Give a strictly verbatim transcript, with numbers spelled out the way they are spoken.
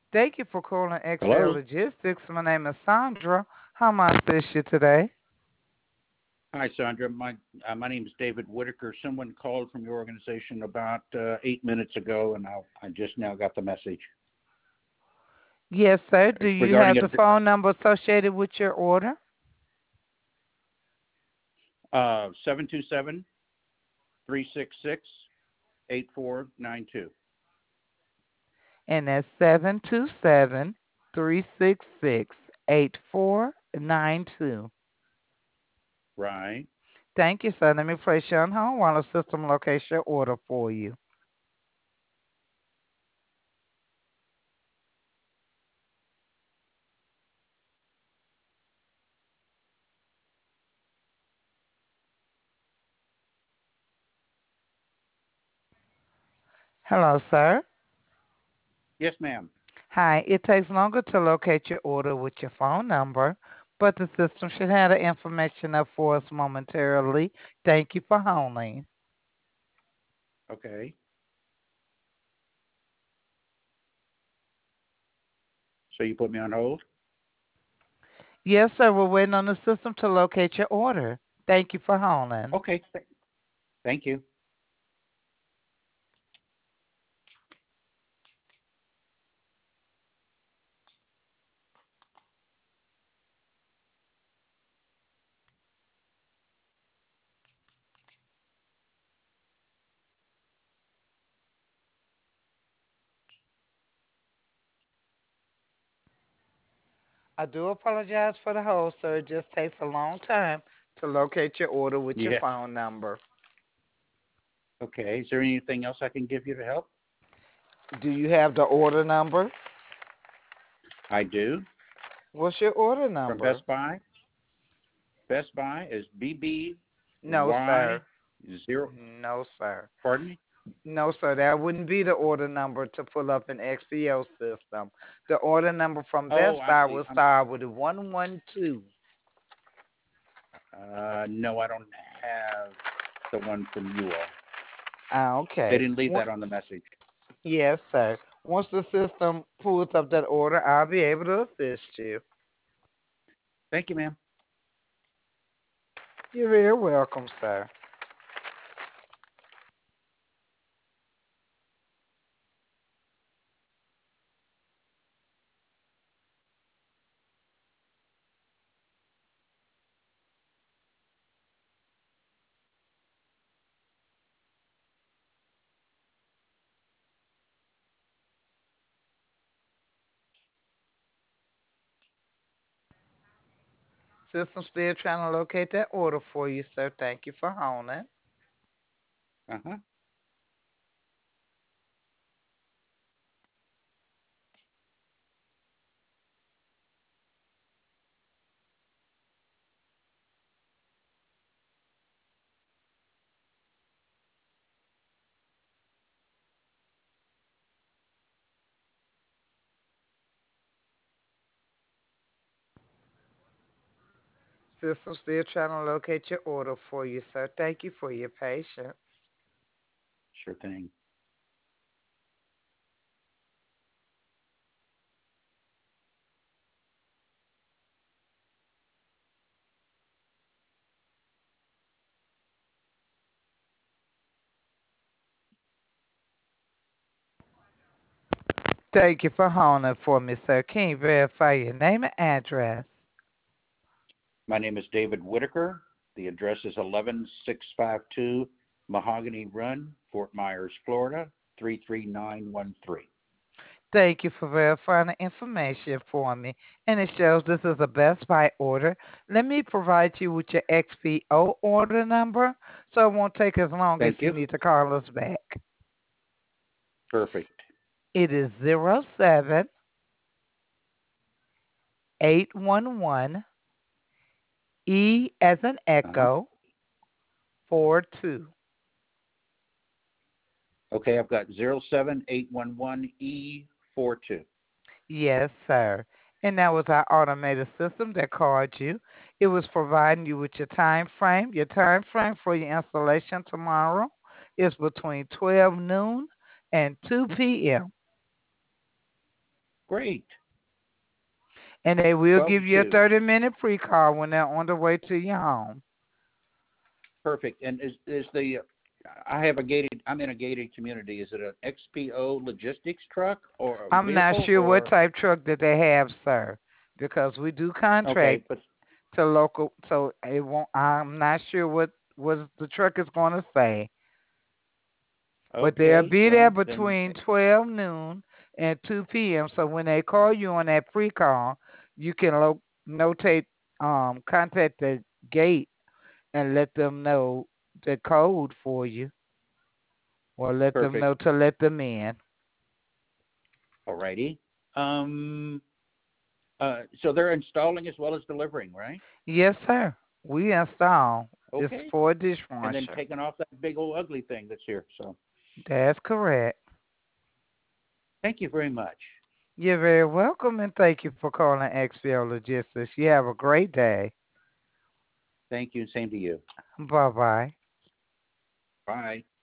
Thank you for calling X L Hello. Logistics. My name is Sandra. How may I assist you today? Hi, Sandra. My uh, my name is David Whitaker. Someone called from your organization about uh, eight minutes ago, and I I just now got the message. Yes, sir. Do It's you regarding have a the phone number associated with your order? uh, seven two seven, three six six, eight four nine two. And that's seven two seven, three six six, eight four nine two. Right. Thank you, sir. Let me place you on hold while the system locates your order for you. Hello, sir. Yes, ma'am. Hi. It takes longer to locate your order with your phone number, but the system should have the information up for us momentarily. Thank you for holding. Okay. So you put me on hold. Yes, sir. We're waiting on the system to locate your order. Thank you for holding. Okay. Th- thank you. I do apologize for the hold, sir. It just takes a long time to locate your order with your Yeah. phone number. Okay. Is there anything else I can give you to help? Do you have the order number? I do. What's your order From number? Best Buy. Best Buy is No, B B Y sir. zero. No, sir. Pardon me. No, sir. That wouldn't be the order number to pull up an X P O system. The order number from Oh, Best I Buy see. will I'm start with a one one two. Uh, no, I don't have the one from you all. Ah, They okay. didn't leave What? that on the message. Yes, sir. Once the system pulls up that order, I'll be able to assist you. Thank you, ma'am. You're very welcome, sir. System still trying to locate that order for you, sir. Thank you for holding. Uh huh. System still trying to locate your order for you, sir. Thank you for your patience. Sure thing. Thank you for holding for me, sir. Can you verify your name and address? My name is David Whitaker. The address is eleven six five two Mahogany Run, Fort Myers, Florida, three three nine one three. Thank you for verifying the information for me. And it shows this is a Best Buy order. Let me provide you with your X P O order number so it won't take as long if Thank you you. need to call us back. Perfect. It is zero seven eight one one E as an Uh huh. echo four two. Okay, I've got zero seven eight one one E four two. Yes, sir. And that was our automated system that called you. It was providing you with your time frame. Your time frame for your installation tomorrow is between twelve noon and two p m. Great. And they will twelve give to you a two. thirty minute pre call when they're on the way to your home. Perfect. And is is the I have a gated. I'm in a gated community. Is it an X P O logistics truck or a I'm not vehicle sure what or? type truck that they have, sir, because we do Okay, contract but to local. So it won't. I'm not sure what what the truck is going to say, but they'll okay. be there Well, then between twelve noon and two p m. So when they call you on that pre call, you can lo- notate, um, contact the gate and let them know the code for you, or let them perfect. know to let them in. Alrighty. Um. Uh. So they're installing as well as delivering, right? Yes, sir. We install. It's Okay. for a And then dishwasher. taking off that big old ugly thing that's here. So That's correct. thank you very much. You're very welcome, and thank you for calling X P L Logistics. You have a great day. Thank you. Same to you. Bye bye. Bye.